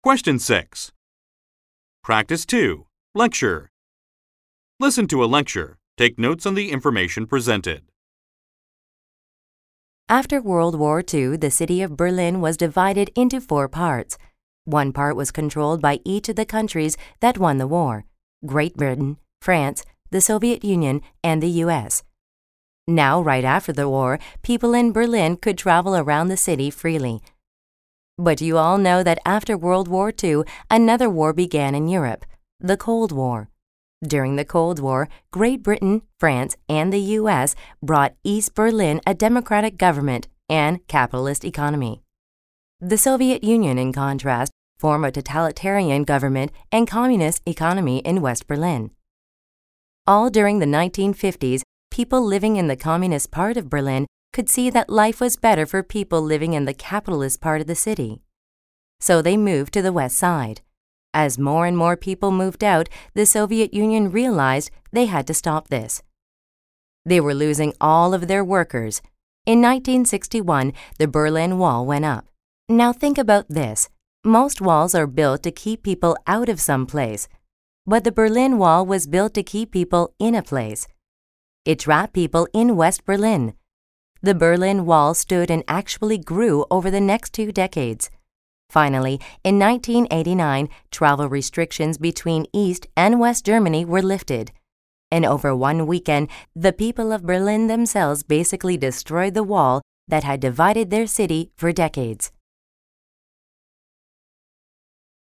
Question 6. Practice 2. Lecture. Listen to a lecture. Take notes on the information presented. After World War II, the city of Berlin was divided into 4 parts. One part was controlled by each of the countries that won the war: Great Britain, France, the Soviet Union, and the U.S. Now, right after the war, people in Berlin could travel around the city freely. But you all know that after World War II, another war began in Europe, the Cold War. During the Cold War, Great Britain, France, and the U.S. brought East Berlin a democratic government and capitalist economy. The Soviet Union, in contrast, formed a totalitarian government and communist economy in West Berlin. All during the 1950s, people living in the communist part of Berlin could see that life was better for people living in the capitalist part of the city. So they moved to the west side. As more and more people moved out, the Soviet Union realized they had to stop this. They were losing all of their workers. In 1961, the Berlin Wall went up. Now think about this. Most walls are built to keep people out of some place, but the Berlin Wall was built to keep people in a place. It trapped people in West Berlin. The Berlin Wall stood and actually grew over the next 2 decades. Finally, in 1989, travel restrictions between East and West Germany were lifted. And over one weekend, the people of Berlin themselves basically destroyed the wall that had divided their city for decades.